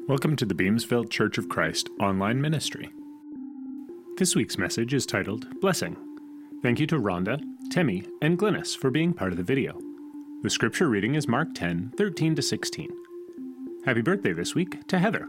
Welcome to the Beamsville Church of Christ online ministry. This week's message is titled Blessing. Thank you to Rhonda, Temi, and Glynis for being part of the video. The scripture reading is Mark 10, 13-16. Happy birthday this week to Heather.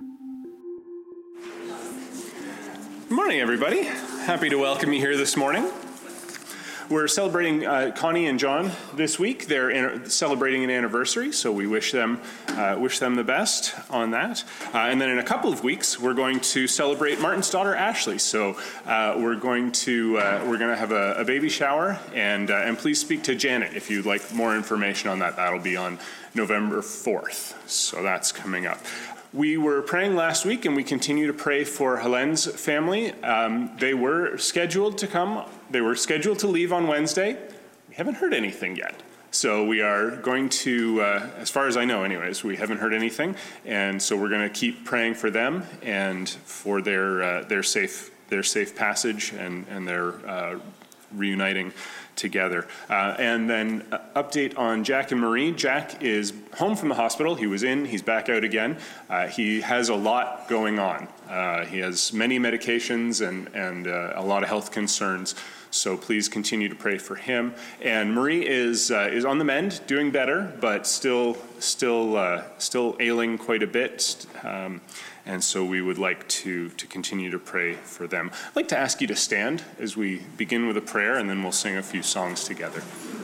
Good morning, everybody. Happy to welcome you here this morning. We're celebrating Connie and John this week. They're celebrating an anniversary, so we wish them the best on that. And then in a couple of weeks, we're going to celebrate Martin's daughter Ashley. So we're going to have a baby shower, and please speak to Janet if you'd like more information on that. That'll be on November 4th. So that's coming up. We were praying last week, and we continue to pray for Helen's family. They were scheduled to come. They were scheduled to leave on Wednesday. We haven't heard anything yet. So we are going to, as far as I know anyways, we haven't heard anything. And so we're going to keep praying for them and for their safe passage and their reuniting together. And then update on Jack and Marie. Jack is home from the hospital. He's back out again. He has a lot going on. He has many medications and a lot of health concerns. So please continue to pray for him. And Marie is on the mend, doing better, but still ailing quite a bit. And so we would like to continue to pray for them. I'd like to ask you to stand as we begin with a prayer, and then we'll sing a few songs together.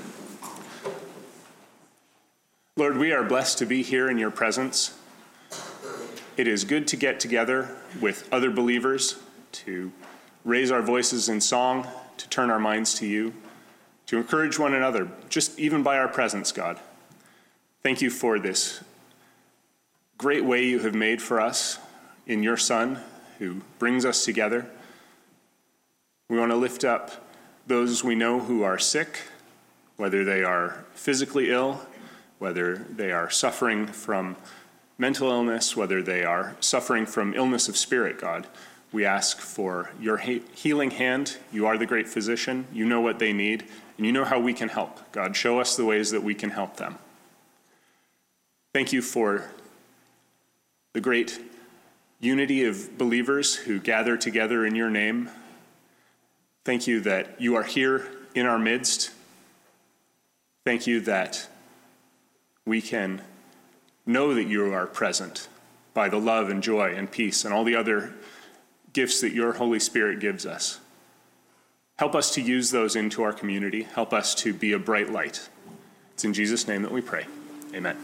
Lord, we are blessed to be here in your presence. It is good to get together with other believers, to raise our voices in song, to turn our minds to you, to encourage one another, just even by our presence, God. Thank you for this great way you have made for us in your Son, who brings us together. We want to lift up those we know who are sick, whether they are physically ill, whether they are suffering from mental illness, whether they are suffering from illness of spirit, God. We ask for your healing hand. You are the great physician. You know what they need, and you know how we can help. God, show us the ways that we can help them. Thank you for the great unity of believers who gather together in your name. Thank you that you are here in our midst. Thank you that we can know that you are present by the love and joy and peace and all the other gifts that your Holy Spirit gives us. Help us to use those into our community. Help us to be a bright light. It's in Jesus' name that we pray. Amen.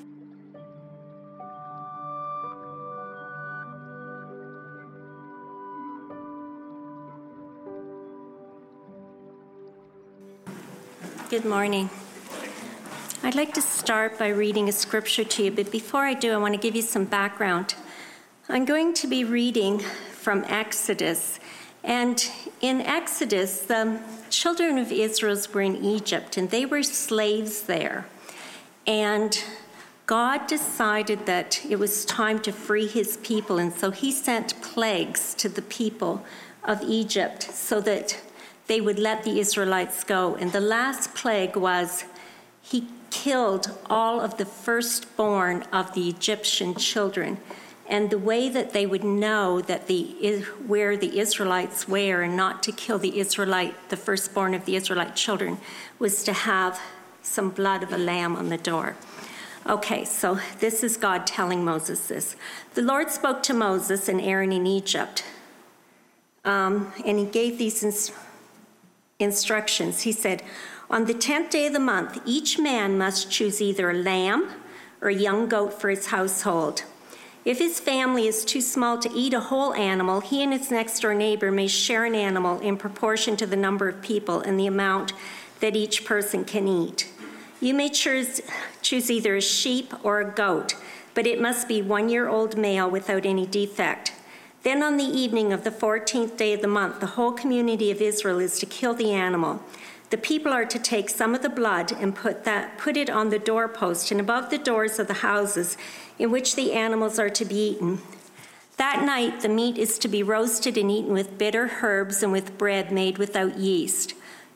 Good morning. I'd like to start by reading a scripture to you, but before I do, I want to give you some background. I'm going to be reading from Exodus, and in Exodus, the children of Israel were in Egypt, and they were slaves there. And God decided that it was time to free his people, and so he sent plagues to the people of Egypt so that they would let the Israelites go. And the last plague was he killed all of the firstborn of the Egyptian children. And the way that they would know that where the Israelites were and not to kill the firstborn of the Israelite children, was to have some blood of a lamb on the door. Okay, so this is God telling Moses this. The Lord spoke to Moses and Aaron in Egypt, and he gave these instructions. He said, on the 10th day of the month, each man must choose either a lamb or a young goat for his household. If his family is too small to eat a whole animal, he and his next-door neighbor may share an animal in proportion to the number of people and the amount that each person can eat. You may choose either a sheep or a goat, but it must be 1-year-old male without any defect. Then on the evening of the 14th day of the month, the whole community of Israel is to kill the animal. The people are to take some of the blood and put it on the doorpost and above the doors of the houses in which the animals are to be eaten. That night, the meat is to be roasted and eaten with bitter herbs and with bread made without yeast.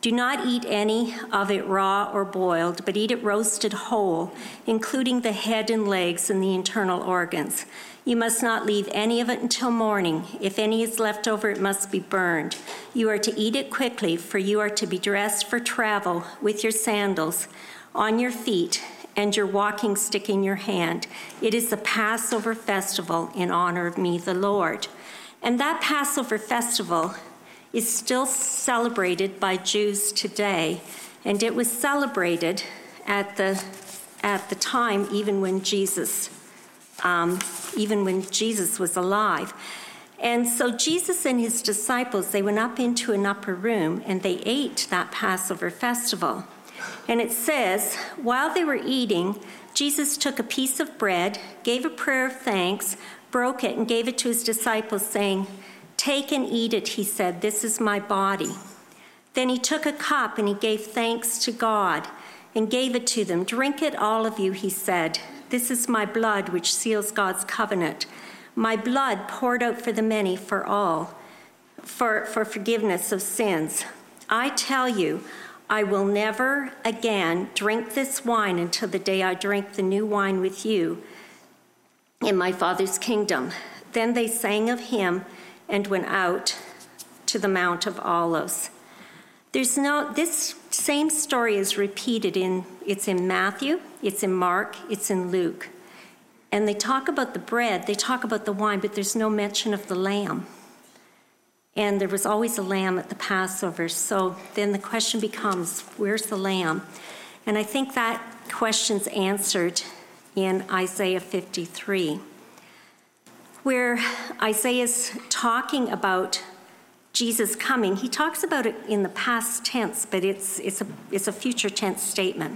Do not eat any of it raw or boiled, but eat it roasted whole, including the head and legs and the internal organs. You must not leave any of it until morning. If any is left over, it must be burned. You are to eat it quickly, for you are to be dressed for travel with your sandals on your feet and your walking stick in your hand. It is the Passover festival in honor of me, the Lord. And that Passover festival is still celebrated by Jews today, and it was celebrated at the time even when Jesus was alive. And so Jesus and his disciples, they went up into an upper room and they ate that Passover festival. And it says, while they were eating, Jesus took a piece of bread, gave a prayer of thanks, broke it, and gave it to his disciples, saying, "Take and eat it," he said. "This is my body." Then he took a cup and he gave thanks to God and gave it to them. "Drink it, all of you," he said. "This is my blood, which seals God's covenant. My blood poured out for the many, for all, for forgiveness of sins. I tell you, I will never again drink this wine until the day I drink the new wine with you in my Father's kingdom." Then they sang a hymn and went out to the Mount of Olives. This same story is repeated it's in Matthew, it's in Mark, it's in Luke. And they talk about the bread, they talk about the wine, but there's no mention of the lamb. And there was always a lamb at the Passover. So then the question becomes, where's the lamb? And I think that question's answered in Isaiah 53. Where Isaiah's talking about Jesus coming. He talks about it in the past tense, but it's a future tense statement.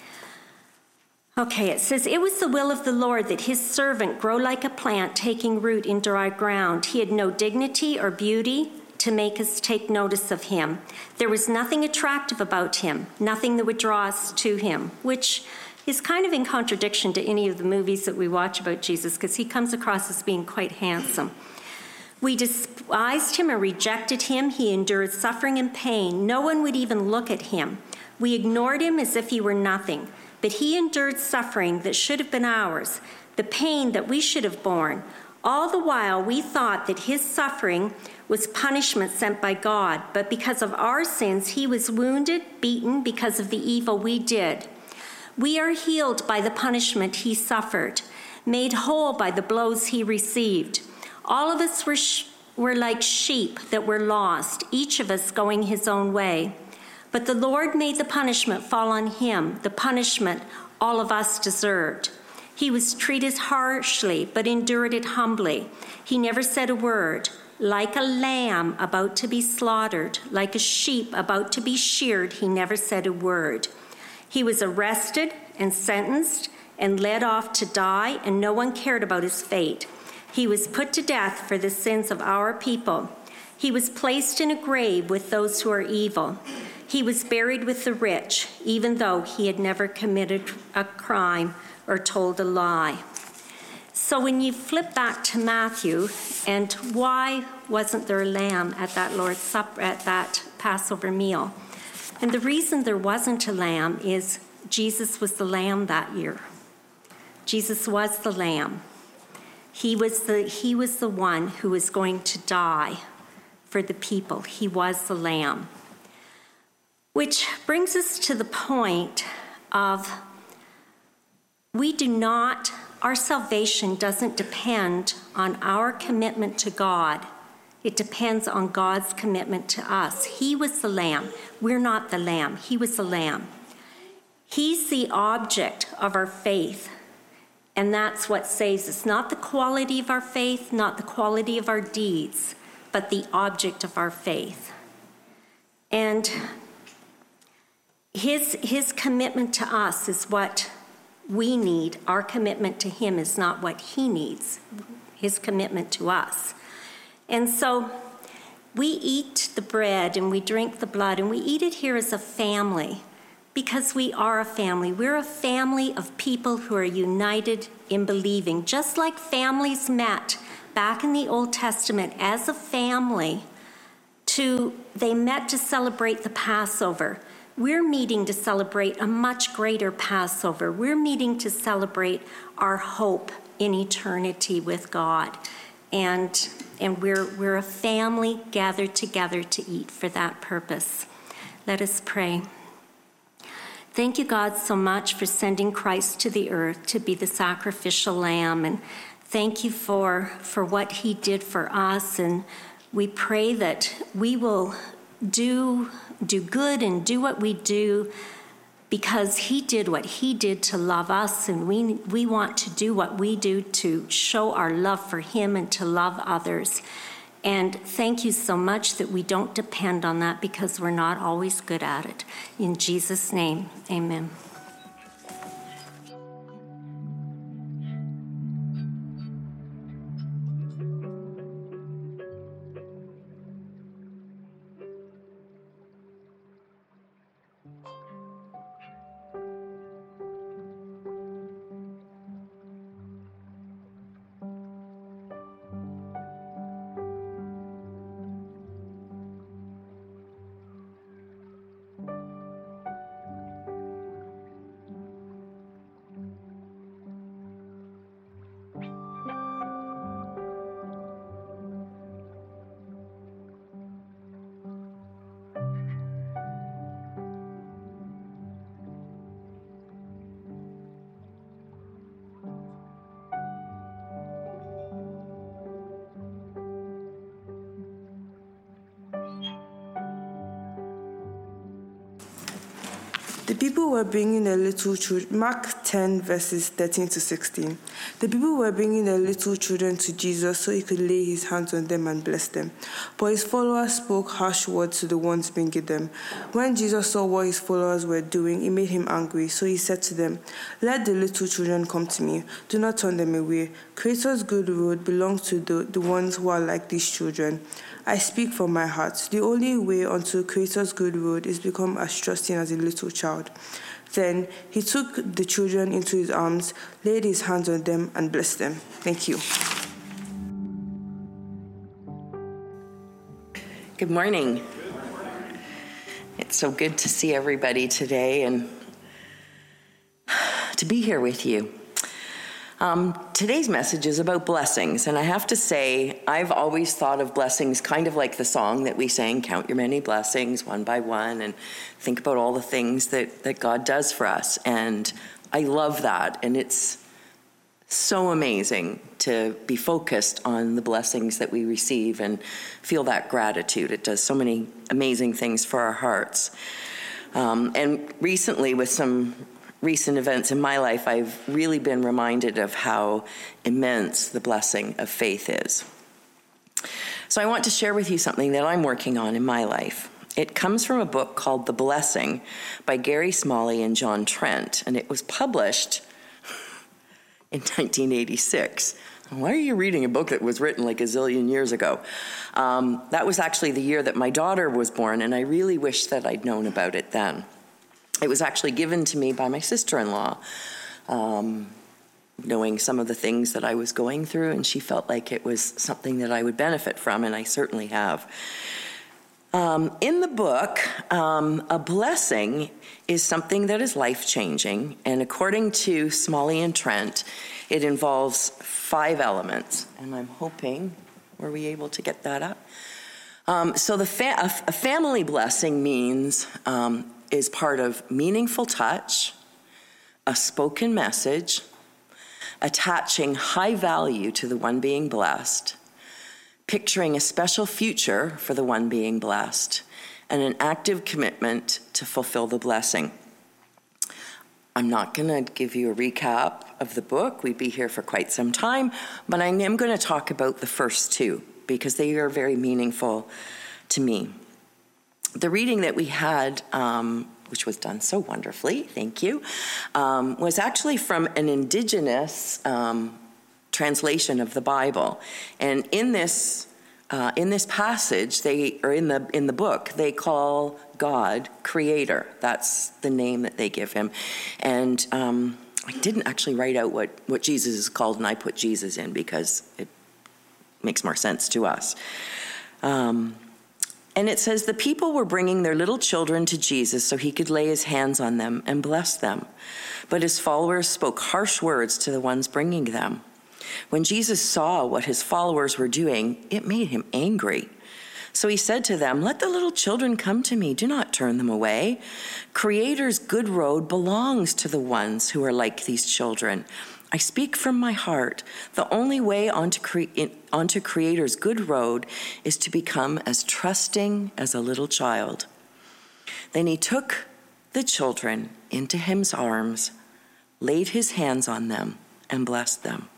Okay, it says, "It was the will of the Lord that his servant grow like a plant taking root in dry ground. He had no dignity or beauty to make us take notice of him. There was nothing attractive about him, nothing that would draw us to him," which is kind of in contradiction to any of the movies that we watch about Jesus, because he comes across as being quite handsome. "We despised him and rejected him. He endured suffering and pain. No one would even look at him. We ignored him as if he were nothing. But he endured suffering that should have been ours, the pain that we should have borne. All the while we thought that his suffering was punishment sent by God, but because of our sins he was wounded, beaten because of the evil we did. We are healed by the punishment he suffered, made whole by the blows he received. All of us were like sheep that were lost, each of us going his own way. But the Lord made the punishment fall on him, the punishment all of us deserved. He was treated harshly, but endured it humbly. He never said a word. Like a lamb about to be slaughtered, like a sheep about to be sheared, he never said a word. He was arrested and sentenced and led off to die, and no one cared about his fate. He was put to death for the sins of our people. He was placed in a grave with those who are evil. He was buried with the rich, even though he had never committed a crime or told a lie. So when you flip back to Matthew, and why wasn't there a lamb at that Lord's Supper, at that Passover meal? And the reason there wasn't a lamb is Jesus was the lamb that year. Jesus was the lamb. He was the one who was going to die for the people. He was the lamb. Which brings us to the point of our salvation doesn't depend on our commitment to God. It depends on God's commitment to us. He was the lamb. We're not the lamb. He was the lamb. He's the object of our faith. And that's what saves us. Not the quality of our faith, not the quality of our deeds, but the object of our faith. And his commitment to us is what we need. Our commitment to him is not what he needs. His commitment to us. And so we eat the bread and we drink the blood, and we eat it here as a family because we are a family. We're a family of people who are united in believing. Just like families met back in the Old Testament as a family they met to celebrate the Passover. We're meeting to celebrate a much greater Passover. We're meeting to celebrate our hope in eternity with God. And we're a family gathered together to eat for that purpose. Let us pray. Thank you, God, so much for sending Christ to the earth to be the sacrificial lamb. And thank you for what he did for us. And we pray that we will do good and do what we do because he did what he did to love us, and we want to do what we do to show our love for him and to love others. And thank you so much that we don't depend on that because we're not always good at it. In Jesus' name, amen. The people were bringing their little children, Mark 10, verses 13 to 16. The people were bringing their little children to Jesus so he could lay his hands on them and bless them. But his followers spoke harsh words to the ones bringing them. When Jesus saw what his followers were doing, it made him angry. So he said to them, "Let the little children come to me. Do not turn them away. Creator's good road belongs to the ones who are like these children. I speak from my heart. The only way onto Creator's good road is become as trusting as a little child." Then he took the children into his arms, laid his hands on them, and blessed them. Thank you. Good morning. It's so good to see everybody today and to be here with you. Today's message is about blessings, and I have to say, I've always thought of blessings kind of like the song that we sang, "Count your many blessings one by one," and think about all the things that God does for us. And I love that, and it's so amazing to be focused on the blessings that we receive and feel that gratitude. It does so many amazing things for our hearts. And recently, with some recent events in my life, I've really been reminded of how immense the blessing of faith is. So I want to share with you something that I'm working on in my life. It comes from a book called The Blessing by Gary Smalley and John Trent, and it was published in 1986. Why are you reading a book that was written like a zillion years ago? That was actually the year that my daughter was born, and I really wish that I'd known about it then. It was actually given to me by my sister-in-law, knowing some of the things that I was going through, and she felt like it was something that I would benefit from, and I certainly have. In the book, a blessing is something that is life-changing, and according to Smalley and Trent, it involves 5 elements, and I'm hoping, were we able to get that up? So a family blessing means is part of meaningful touch, a spoken message, attaching high value to the one being blessed, picturing a special future for the one being blessed, and an active commitment to fulfill the blessing. I'm not going to give you a recap of the book. We'd be here for quite some time, but I am going to talk about the first 2 because they are very meaningful to me. The reading that we had, which was done so wonderfully, thank you, was actually from an indigenous translation of the Bible. And in this passage, in the book, they call God Creator. That's the name that they give him. And I didn't actually write out what Jesus is called, and I put Jesus in because it makes more sense to us. And it says, the people were bringing their little children to Jesus so he could lay his hands on them and bless them. But his followers spoke harsh words to the ones bringing them. When Jesus saw what his followers were doing, it made him angry. So he said to them, let the little children come to me. Do not turn them away. Creator's good road belongs to the ones who are like these children. I speak from my heart. The only way onto Creator's good road is to become as trusting as a little child. Then he took the children into his arms, laid his hands on them, and blessed them.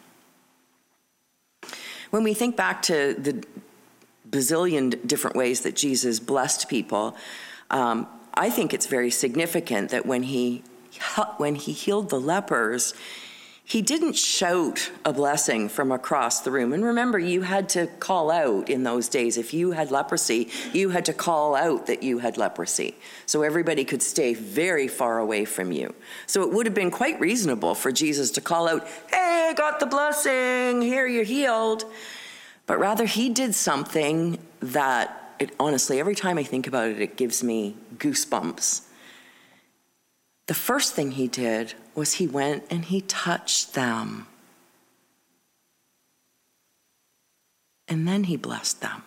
When we think back to the bazillion different ways that Jesus blessed people, I think it's very significant that when he healed the lepers, he didn't shout a blessing from across the room. And remember, you had to call out in those days. If you had leprosy, you had to call out that you had leprosy. So everybody could stay very far away from you. So it would have been quite reasonable for Jesus to call out, hey, I got the blessing, here, you're healed. But rather, he did something that, honestly, every time I think about it, it gives me goosebumps. The first thing he did was he went and he touched them. And then he blessed them.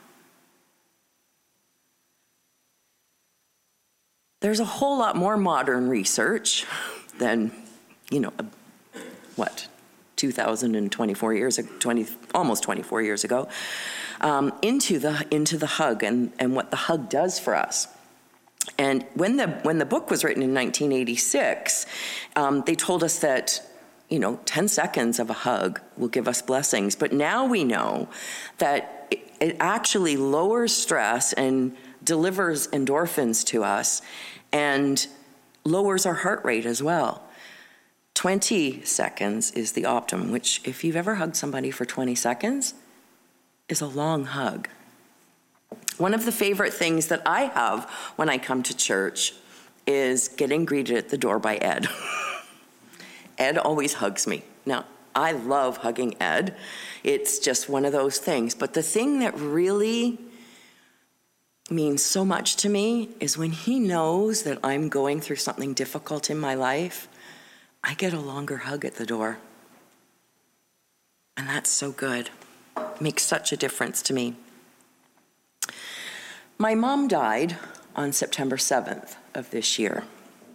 There's a whole lot more modern research than, 2024 years, almost 24 years ago, into the hug and what the hug does for us. And when the book was written in 1986, they told us that, 10 seconds of a hug will give us blessings. But now we know that it actually lowers stress and delivers endorphins to us and lowers our heart rate as well. 20 seconds is the optimum, which if you've ever hugged somebody for 20 seconds, is a long hug. One of the favorite things that I have when I come to church is getting greeted at the door by Ed. Ed always hugs me. Now, I love hugging Ed. It's just one of those things. But the thing that really means so much to me is when he knows that I'm going through something difficult in my life, I get a longer hug at the door. And that's so good. It makes such a difference to me. My mom died on September 7th of this year.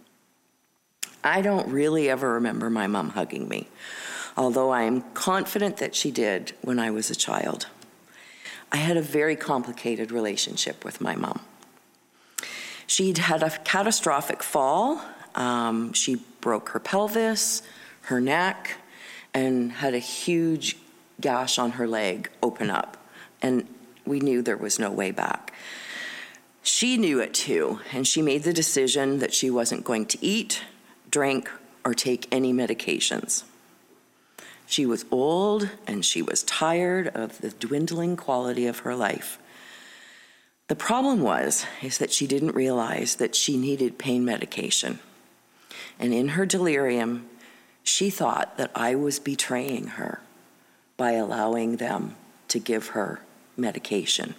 I don't really ever remember my mom hugging me, although I am confident that she did when I was a child. I had a very complicated relationship with my mom. She'd had a catastrophic fall. She broke her pelvis, her neck, and had a huge gash on her leg open up. And we knew there was no way back. She knew it too, and she made the decision that she wasn't going to eat, drink, or take any medications. She was old, and she was tired of the dwindling quality of her life. The problem is that she didn't realize that she needed pain medication. And in her delirium, she thought that I was betraying her by allowing them to give her medication.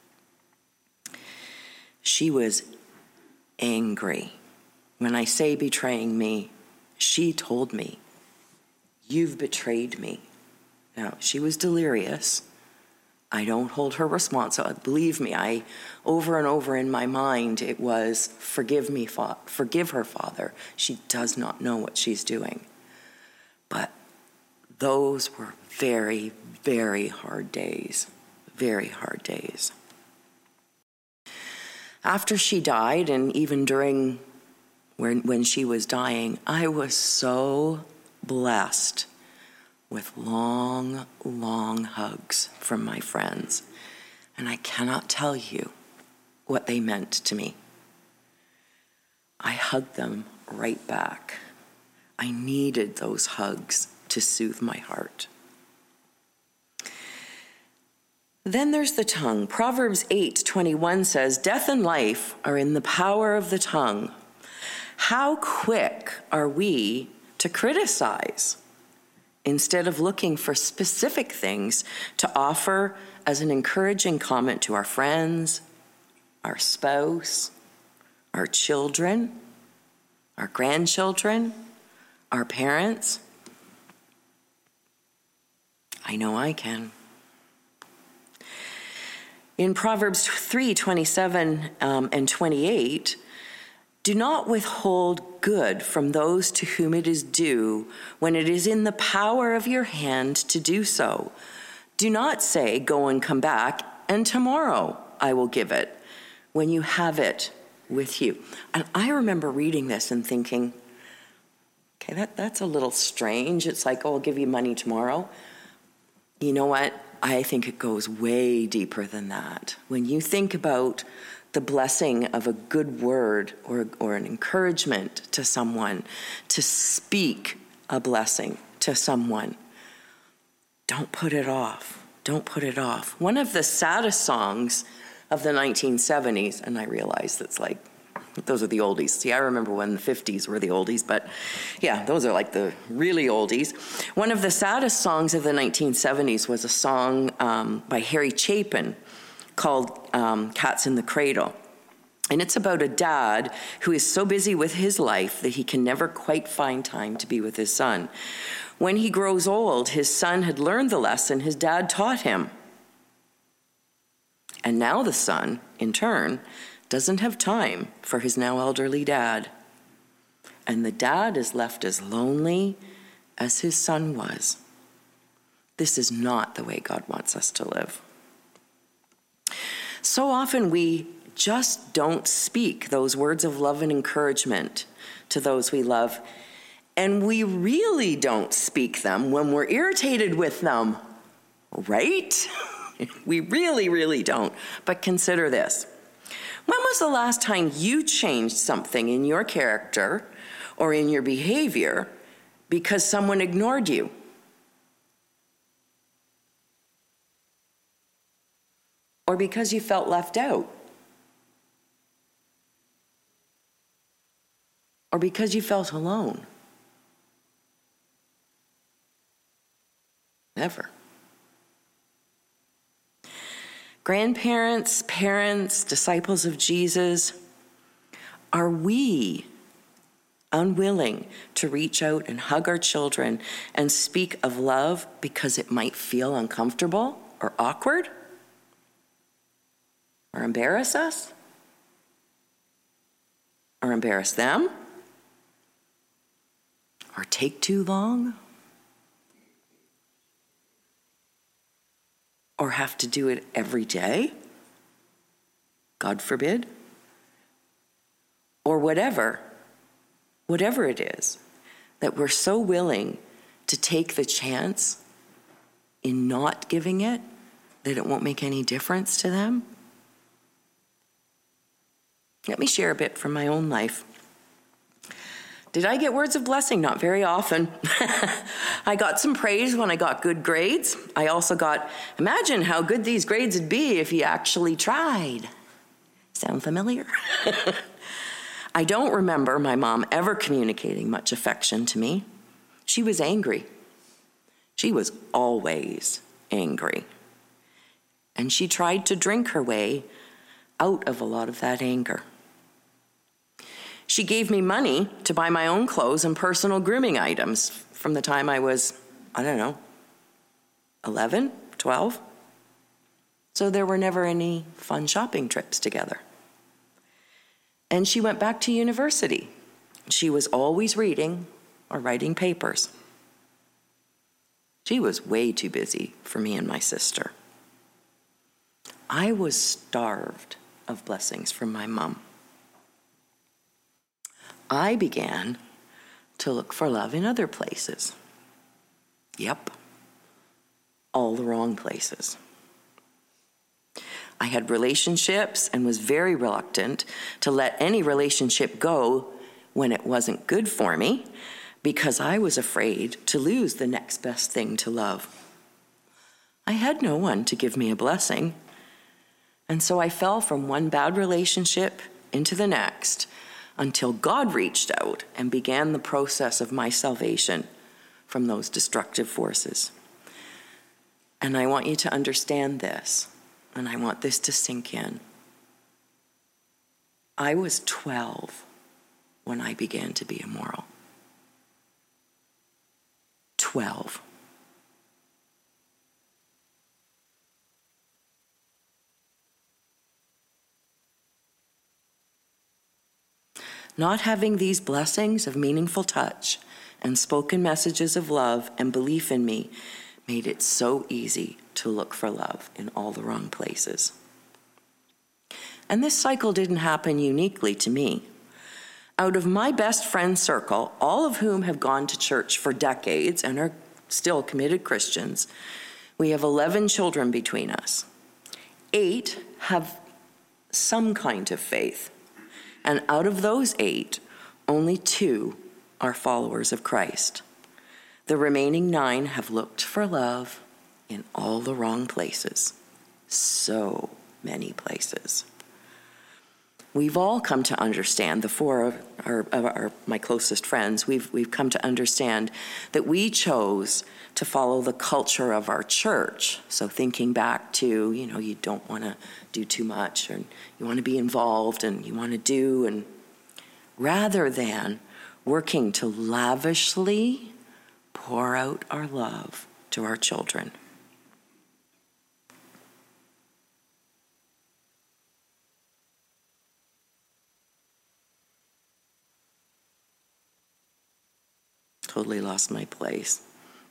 She was angry. When I say betraying me, she told me, "You've betrayed me." Now, she was delirious. I don't hold her responsible. Believe me, over and over in my mind, it was, forgive her, Father. She does not know what she's doing. But those were very, very hard days. Very hard days. After she died, and even during when she was dying, I was so blessed with long, long hugs from my friends. And I cannot tell you what they meant to me. I hugged them right back. I needed those hugs to soothe my heart. Then there's the tongue. Proverbs 8:21 says, "Death and life are in the power of the tongue. How quick are we to criticize instead of looking for specific things to offer as an encouraging comment to our friends our spouse, our children, our grandchildren, our parents? I know I can. In Proverbs 3:27 and 28, do not withhold good from those to whom it is due when it is in the power of your hand to do so. Do not say, go and come back, and tomorrow I will give it, when you have it with you. And I remember reading this and thinking, okay, that's a little strange. It's like, oh, I'll give you money tomorrow. You know what? I think it goes way deeper than that. When you think about the blessing of a good word or an encouragement to someone, to speak a blessing to someone, don't put it off. Don't put it off. One of the saddest songs of the 1970s, and I realize that's like, those are the oldies. See, I remember when the 50s were the oldies, but yeah, those are like the really oldies. One of the saddest songs of the 1970s was a song by Harry Chapin called Cats in the Cradle. And it's about a dad who is so busy with his life that he can never quite find time to be with his son. When he grows old, his son had learned the lesson his dad taught him. And now the son, in turn, doesn't have time for his now elderly dad. And the dad is left as lonely as his son was. This is not the way God wants us to live. So often we just don't speak those words of love and encouragement to those we love. And we really don't speak them when we're irritated with them, right? We really, really don't. But consider this. When was the last time you changed something in your character or in your behavior because someone ignored you? Or because you felt left out? Or because you felt alone? Never. Grandparents, parents, disciples of Jesus, are we unwilling to reach out and hug our children and speak of love because it might feel uncomfortable or awkward or embarrass us or embarrass them or take too long? Or have to do it every day? God forbid. Or whatever it is, that we're so willing to take the chance in not giving it, that it won't make any difference to them. Let me share a bit from my own life. Did I get words of blessing? Not very often. I got some praise when I got good grades. I also got, imagine how good these grades would be if you actually tried. Sound familiar? I don't remember my mom ever communicating much affection to me. She was angry. She was always angry. And she tried to drink her way out of a lot of that anger. She gave me money to buy my own clothes and personal grooming items from the time I was, 11, 12. So there were never any fun shopping trips together. And she went back to university. She was always reading or writing papers. She was way too busy for me and my sister. I was starved of blessings from my mom. I began to look for love in other places. Yep, all the wrong places. I had relationships and was very reluctant to let any relationship go when it wasn't good for me because I was afraid to lose the next best thing to love. I had no one to give me a blessing, and so I fell from one bad relationship into the next, until God reached out and began the process of my salvation from those destructive forces. And I want you to understand this, and I want this to sink in. I was 12 when I began to be immoral. 12. Not having these blessings of meaningful touch and spoken messages of love and belief in me made it so easy to look for love in all the wrong places. And this cycle didn't happen uniquely to me. Out of my best friend circle, all of whom have gone to church for decades and are still committed Christians, we have 11 children between us. 8 have some kind of faith. And out of those 8, only 2 are followers of Christ. The remaining 9 have looked for love in all the wrong places. So many places. We've all come to understand, the 4 of my closest friends, we've come to understand that we chose to follow the culture of our church. So thinking back to, you don't want to do too much, and you want to be involved, and you want to do, and rather than working to lavishly pour out our love to our children. Totally lost my place.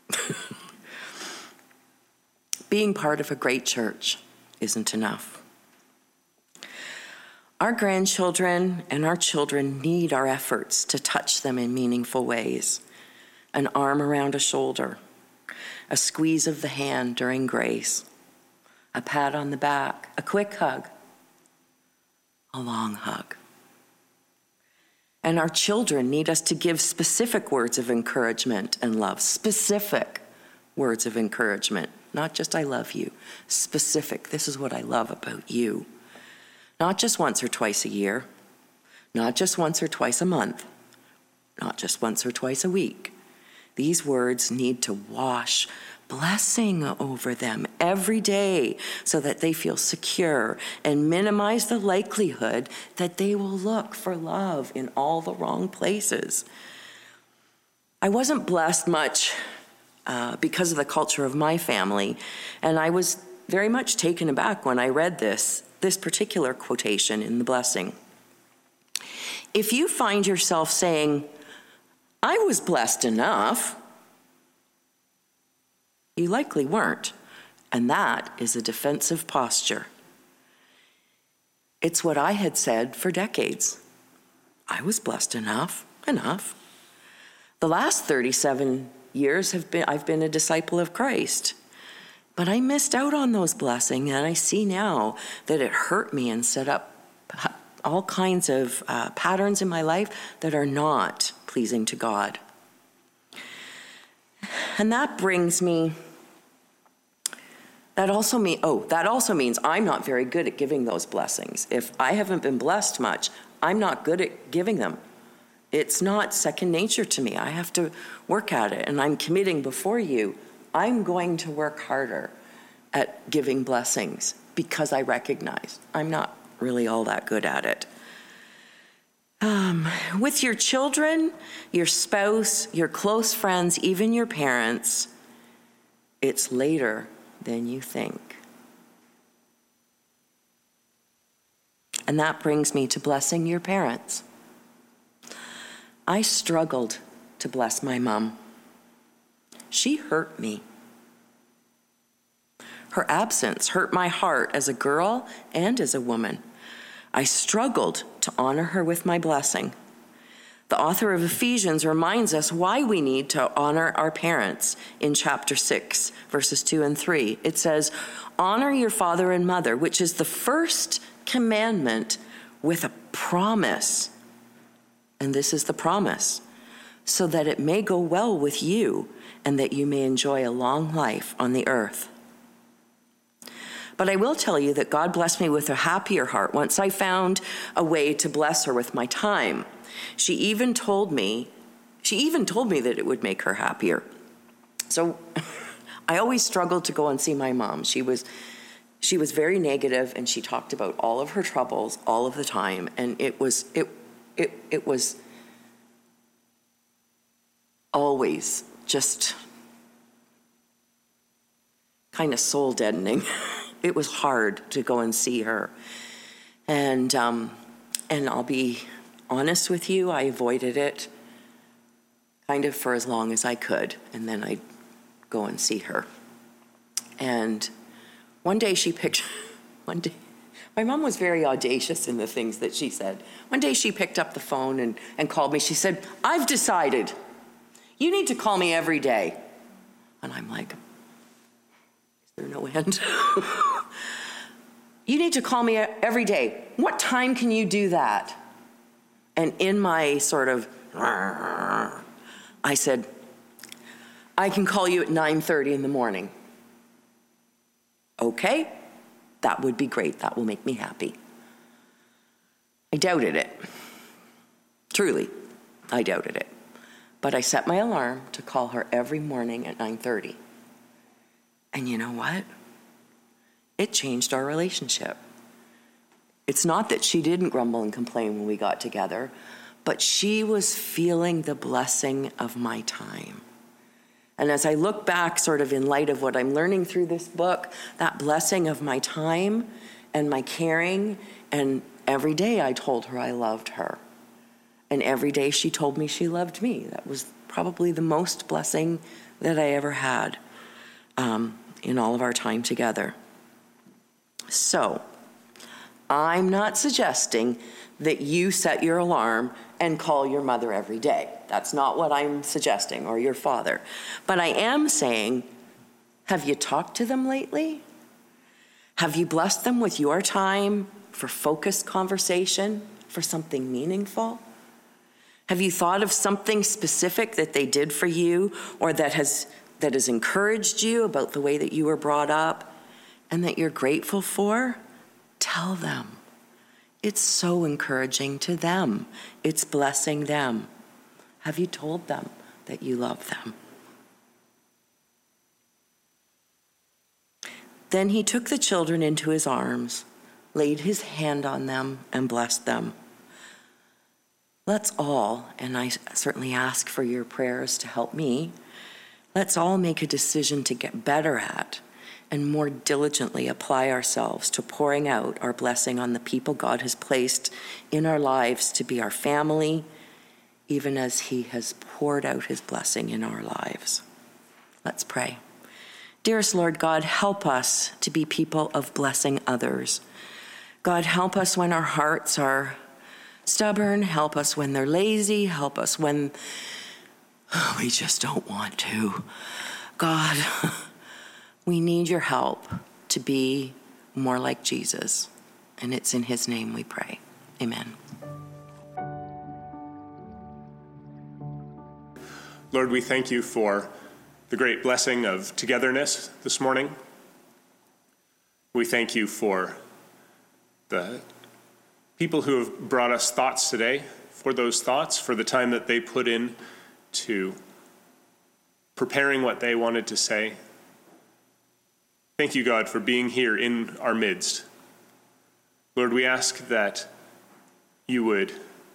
Being part of a great church isn't enough. Our grandchildren and our children need our efforts to touch them in meaningful ways. An arm around a shoulder, a squeeze of the hand during grace, a pat on the back, a quick hug, a long hug. And our children need us to give specific words of encouragement and love, specific words of encouragement, not just I love you, specific, this is what I love about you. Not just once or twice a year, not just once or twice a month, not just once or twice a week. These words need to wash blessing over them every day so that they feel secure and minimize the likelihood that they will look for love in all the wrong places. I wasn't blessed much because of the culture of my family, and I was very much taken aback when I read this particular quotation in the blessing. If you find yourself saying, I was blessed enough, you likely weren't, and that is a defensive posture. It's what I had said for decades. I was blessed enough. The last 37 years I've been a disciple of Christ, but I missed out on those blessings, and I see now that it hurt me and set up all kinds of patterns in my life that are not pleasing to God. And that brings me, that also means I'm not very good at giving those blessings. If I haven't been blessed much, I'm not good at giving them. It's not second nature to me. I have to work at it, and I'm committing before you, I'm going to work harder at giving blessings because I recognize I'm not really all that good at it. With your children, your spouse, your close friends, even your parents, it's later than you think. And that brings me to blessing your parents. I struggled to bless my mom. She hurt me. Her absence hurt my heart as a girl and as a woman. I struggled to honor her with my blessing. The author of Ephesians reminds us why we need to honor our parents in chapter 6, verses 2 and 3. It says, honor your father and mother, which is the first commandment with a promise. And this is the promise, so that it may go well with you and that you may enjoy a long life on the earth. But I will tell you that God blessed me with a happier heart once I found a way to bless her with my time. She even told me that it would make her happier. So I always struggled to go and see my mom. She she was very negative, and she talked about all of her troubles all of the time, and it was always just kind of soul deadening. It was hard to go and see her, and I'll be honest with you, I avoided it kind of for as long as I could, and then I'd go and see her. And one day, my mom was very audacious in the things that she said. One day she picked up the phone and called me. She said, "I've decided. You need to call me every day." And I'm like, is there no end? "You need to call me every day. What time can you do that?" And in my sort of, I said, "I can call you at 9:30 in the morning." "Okay, that would be great. That will make me happy." I doubted it. Truly, I doubted it. But I set my alarm to call her every morning at 9:30. And you know what? It changed our relationship. It's not that she didn't grumble and complain when we got together, but she was feeling the blessing of my time. And as I look back, sort of in light of what I'm learning through this book, that blessing of my time and my caring, and every day I told her I loved her. And every day she told me she loved me. That was probably the most blessing that I ever had in all of our time together. So, I'm not suggesting that you set your alarm and call your mother every day. That's not what I'm suggesting, or your father. But I am saying, have you talked to them lately? Have you blessed them with your time for focused conversation, for something meaningful? Have you thought of something specific that they did for you, or that has encouraged you about the way that you were brought up and that you're grateful for? Tell them. It's so encouraging to them. It's blessing them. Have you told them that you love them? Then he took the children into his arms, laid his hand on them, and blessed them. Let's all, and I certainly ask for your prayers to help me, let's all make a decision to get better at and more diligently apply ourselves to pouring out our blessing on the people God has placed in our lives to be our family, even as he has poured out his blessing in our lives. Let's pray. Dearest Lord God, help us to be people of blessing others. God, help us when our hearts are stubborn. Help us when they're lazy. Help us when we just don't want to. God, we need your help to be more like Jesus. And it's in his name we pray. Amen. Lord, we thank you for the great blessing of togetherness this morning. We thank you for the people who have brought us thoughts today, for those thoughts, for the time that they put in to preparing what they wanted to say. Thank you, God, for being here in our midst. Lord, we ask that you would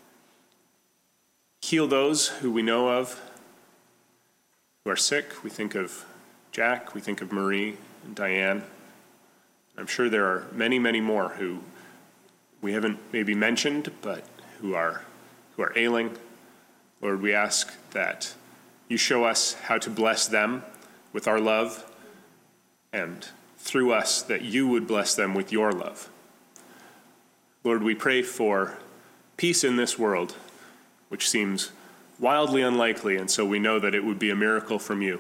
heal those who we know of who are sick. We think of Jack, we think of Marie and Diane. I'm sure there are many, many more who we haven't maybe mentioned, but who are ailing. Lord, we ask that you show us how to bless them with our love, and through us that you would bless them with your love. Lord, we pray for peace in this world, which seems wildly unlikely, and so we know that it would be a miracle from you.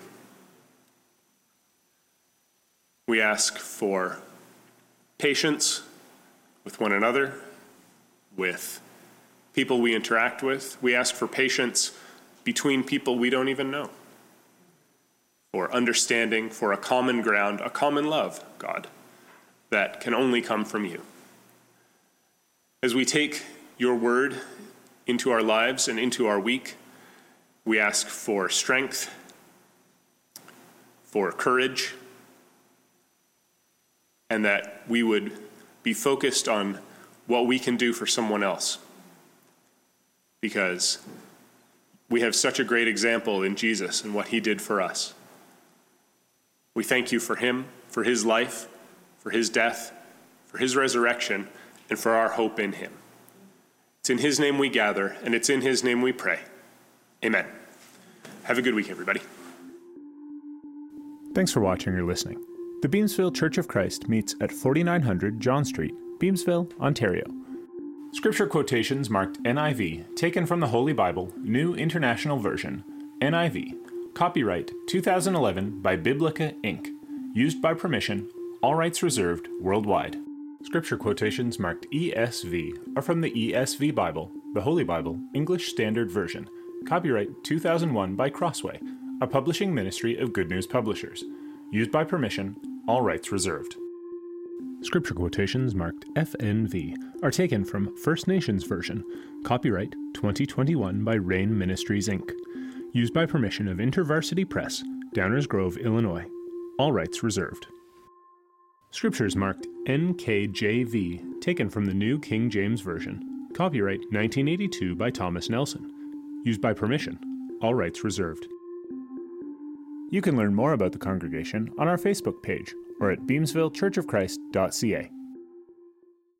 We ask for patience with one another, with people we interact with. We ask for patience between people we don't even know, for understanding, for a common ground, a common love, God, that can only come from you. As we take your word into our lives and into our week, we ask for strength, for courage, and that we would be focused on what we can do for someone else. Because we have such a great example in Jesus and what he did for us. We thank you for him, for his life, for his death, for his resurrection, and for our hope in him. It's in his name we gather, and it's in his name we pray. Amen. Have a good week, everybody. Thanks for watching or listening. The Beamsville Church of Christ meets at 4900 John Street, Beamsville, Ontario. Scripture quotations marked NIV, taken from the Holy Bible, New International Version, NIV, copyright 2011 by Biblica Inc., used by permission, all rights reserved, worldwide. Scripture quotations marked ESV are from the ESV Bible, the Holy Bible, English Standard Version, copyright 2001 by Crossway, a publishing ministry of Good News Publishers, used by permission, all rights reserved. Scripture quotations marked FNV are taken from First Nations Version, copyright 2021 by Rain Ministries Inc., used by permission of InterVarsity Press, Downers Grove, Illinois, all rights reserved. Scriptures marked NKJV taken from the New King James Version, copyright 1982 by Thomas Nelson, used by permission, all rights reserved. You can learn more about the congregation on our Facebook page or at beamsvillechurchofchrist.ca.